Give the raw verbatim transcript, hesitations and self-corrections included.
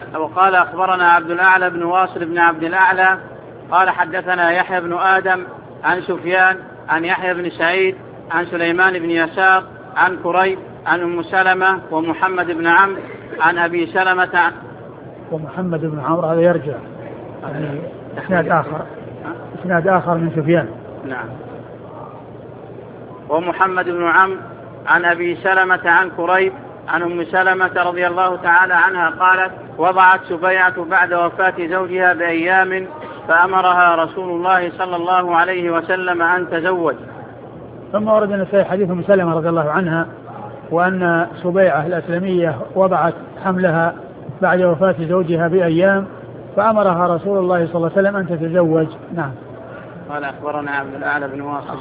وقال أخبرنا عبد الأعلى بن واصل بن عبد الأعلى قال حدثنا يحيى بن آدم عن سفيان عن يحيى بن سعيد عن سليمان بن يسار عن كريب عن أم سلمة ومحمد بن عمرو عن أبي سلمة. ومحمد بن عمرو هذا يرجع يعني إسناد آخر إسناد آخر من سفيان. نعم. ومحمد بن عمرو عن أبي سلمة عن كريب عن أم سلمة رضي الله تعالى عنها قالت وضعت سبيعة بعد وفاة زوجها بأيام فأمرها رسول الله صلى الله عليه وسلم أن تزوج. ثم ورد النسائي حديث أم سلمة رضي الله عنها وأن سبيعة الأسلمية وضعت حملها بعد وفاة زوجها بأيام فأمرها رسول الله صلى الله عليه وسلم أن تتزوج. نعم. قال أخبرنا عبد الأعلى بن واصل